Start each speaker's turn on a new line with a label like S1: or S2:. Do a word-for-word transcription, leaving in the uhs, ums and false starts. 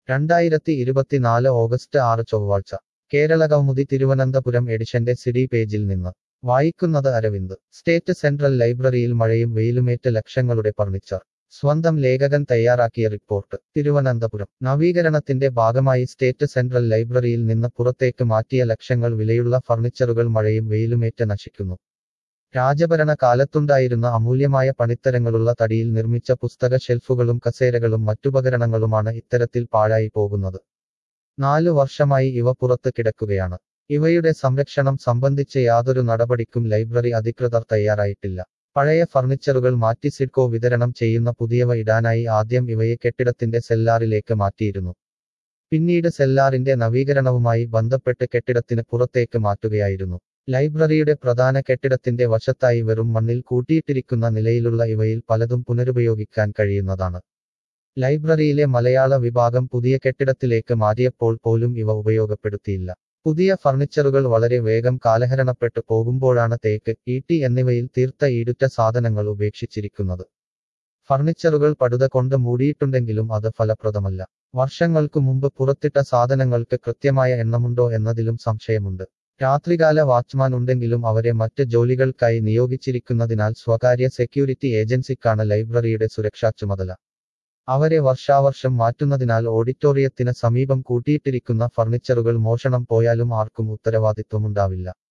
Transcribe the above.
S1: രണ്ടായിരത്തി ഇരുപത്തിനാല് ഓഗസ്റ്റ് ആറ് ചൊവ്വാഴ്ച കേരള കൗമുദി തിരുവനന്തപുരം എഡിഷന്റെ സിഡി പേജിൽ നിന്ന് വായിക്കുന്നത് അരവിന്ദ് സ്റ്റേറ്റ് സെൻട്രൽ ലൈബ്രറിയിൽ മഴയും വെയിലുമേറ്റ് ലക്ഷങ്ങളുടെ ഫർണിച്ചർ സ്വന്തം ലേഖകൻ തയ്യാറാക്കിയ റിപ്പോർട്ട് തിരുവനന്തപുരം നവീകരണത്തിന്റെ ഭാഗമായി സ്റ്റേറ്റ് സെൻട്രൽ ലൈബ്രറിയിൽ നിന്ന് പുറത്തേക്ക് മാറ്റിയ ലക്ഷങ്ങൾ വിലയുള്ള ഫർണിച്ചറുകൾ മഴയും വെയിലുമേറ്റ് നശിക്കുന്നു രാജഭരണ കാലത്തുണ്ടായിരുന്ന അമൂല്യമായ പണിത്തരങ്ങളുള്ള തടിയിൽ നിർമ്മിച്ച പുസ്തക ഷെൽഫുകളും കസേരകളും മറ്റുപകരണങ്ങളുമാണ് ഇത്തരത്തിൽ പാഴായി പോകുന്നത് നാലു വർഷമായി ഇവ പുറത്ത് കിടക്കുകയാണ് ഇവയുടെ സംരക്ഷണം സംബന്ധിച്ച് യാതൊരു നടപടിക്കും ലൈബ്രറി അധികൃതർ തയ്യാറായിട്ടില്ല പഴയ ഫർണിച്ചറുകൾ മാറ്റി സിഡ്കോ വിതരണം ചെയ്യുന്ന പുതിയവ ഇടാനായി ആദ്യം ഇവയെ കെട്ടിടത്തിന്റെ സെല്ലാറിലേക്ക് മാറ്റിയിരുന്നു പിന്നീട് സെല്ലാറിന്റെ നവീകരണവുമായി ബന്ധപ്പെട്ട് കെട്ടിടത്തിന് പുറത്തേക്ക് മാറ്റുകയായിരുന്നു ലൈബ്രറിയുടെ പ്രധാന കെട്ടിടത്തിന്റെ വശത്തായി വെറും മണ്ണിൽ കൂട്ടിയിട്ടിരിക്കുന്ന നിലയിലുള്ള ഇവയിൽ പലതും പുനരുപയോഗിക്കാൻ കഴിയുന്നതാണ് ലൈബ്രറിയിലെ മലയാള വിഭാഗം പുതിയ കെട്ടിടത്തിലേക്ക് മാറ്റിയപ്പോൾ പോലും ഇവ ഉപയോഗപ്പെടുത്തിയില്ല പുതിയ ഫർണിച്ചറുകൾ വളരെ വേഗം കാലഹരണപ്പെട്ടു പോകുമ്പോഴാണ് തേക്ക് ഈട്ടി എന്നിവയിൽ തീർത്ത ഈടുറ്റ സാധനങ്ങൾ ഉപേക്ഷിച്ചിരിക്കുന്നത് ഫർണിച്ചറുകൾ പടുത കൊണ്ട് മൂടിയിട്ടുണ്ടെങ്കിലും അത് ഫലപ്രദമല്ല വർഷങ്ങൾക്കു മുമ്പ് പുറത്തിട്ട സാധനങ്ങൾക്ക് കൃത്യമായ എണ്ണമുണ്ടോ എന്നതിലും സംശയമുണ്ട് രാത്രികാല വാച്ച്മാൻ ഉണ്ടെങ്കിലും അവരെ മറ്റ് ജോലികൾക്കായി നിയോഗിച്ചിരിക്കുന്നതിനാൽ സ്വകാര്യ സെക്യൂരിറ്റി ഏജൻസിക്കാണ് ലൈബ്രറിയുടെ സുരക്ഷാ ചുമതല അവരെ വർഷാവർഷം മാറ്റുന്നതിനാൽ ഓഡിറ്റോറിയത്തിന് സമീപം കൂട്ടിയിട്ടിരിക്കുന്ന ഫർണിച്ചറുകൾ മോഷണം പോയാലും ആർക്കും ഉത്തരവാദിത്വമുണ്ടാവില്ല